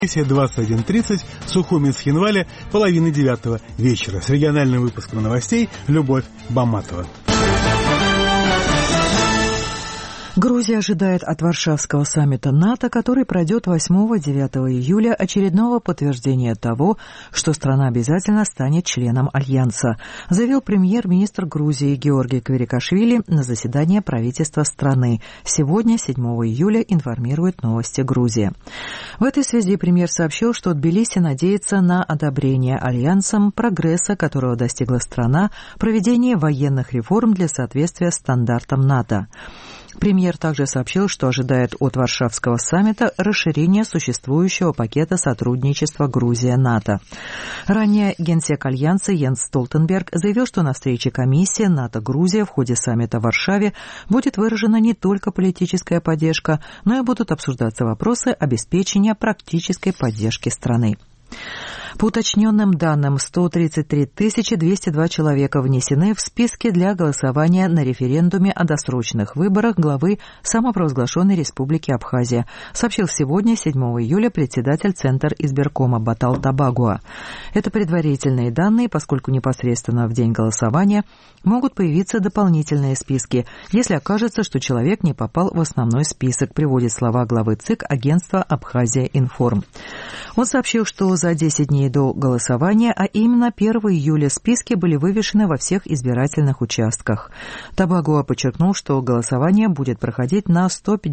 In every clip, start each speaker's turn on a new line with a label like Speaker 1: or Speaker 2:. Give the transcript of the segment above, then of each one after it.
Speaker 1: 21:30, Сухуми-Цхинвале, половины 9 вечера. С региональным выпуском новостей Любовь Баматова.
Speaker 2: Грузия ожидает от Варшавского саммита НАТО, который пройдет 8-9 июля, очередного подтверждения того, что страна обязательно станет членом Альянса, заявил премьер-министр Грузии Георгий Квирикашвили на заседании правительства страны. Сегодня, 7 июля, информирует «Новости Грузии». В этой связи премьер сообщил, что Тбилиси надеется на одобрение Альянсом прогресса, которого достигла страна, проведение военных реформ для соответствия стандартам НАТО. Премьер также сообщил, что ожидает от Варшавского саммита расширения существующего пакета сотрудничества Грузия-НАТО. Ранее генсек Альянса Йенс Столтенберг заявил, что на встрече комиссии НАТО-Грузия в ходе саммита в Варшаве будет выражена не только политическая поддержка, но и будут обсуждаться вопросы обеспечения практической поддержки страны. По уточненным данным, 133 202 человека внесены в списки для голосования на референдуме о досрочных выборах главы самопровозглашенной Республики Абхазия, сообщил сегодня, 7 июля, председатель Центра избиркома Батал Табагуа. Это предварительные данные, поскольку непосредственно в день голосования могут появиться дополнительные списки, если окажется, что человек не попал в основной список, приводит слова главы ЦИК агентства «Абхазия Информ». Он сообщил, что за 10 дней до голосования, а именно 1 июля, списки были вывешены во всех избирательных участках. Табагуа подчеркнул, что голосование будет проходить на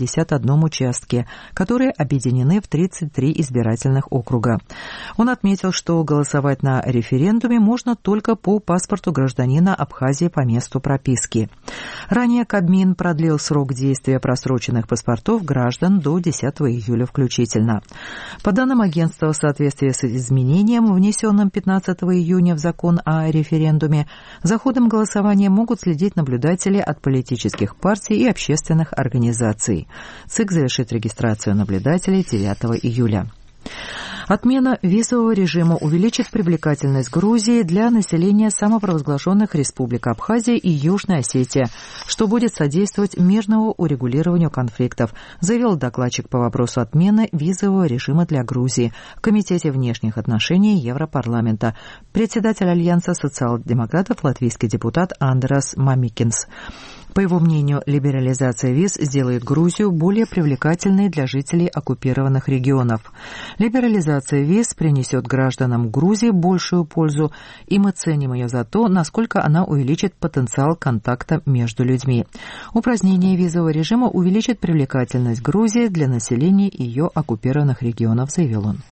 Speaker 2: 151 участке, которые объединены в 33 избирательных округа. Он отметил, что голосовать на референдуме можно только по паспорту гражданина Абхазии по месту прописки. Ранее Кабмин продлил срок действия просроченных паспортов граждан до 10 июля включительно. По данным агентства, в соответствии с изменением, внесенным 15 июня в закон о референдуме, за ходом голосования могут следить наблюдатели от политических партий и общественных организаций. ЦИК завершит регистрацию наблюдателей 9 июля. Отмена визового режима увеличит привлекательность Грузии для населения самопровозглашенных республик Абхазия и Южная Осетия, что будет содействовать мирному урегулированию конфликтов, заявил докладчик по вопросу отмены визового режима для Грузии в Комитете внешних отношений Европарламента, председатель Альянса социал-демократов латвийский депутат Андрас Мамикинс. По его мнению, либерализация виз сделает Грузию более привлекательной для жителей оккупированных регионов. Либерализация виз принесет гражданам Грузии большую пользу, и мы ценим ее за то, насколько она увеличит потенциал контакта между людьми. Упразднение визового режима увеличит привлекательность Грузии для населения ее оккупированных регионов, заявил он.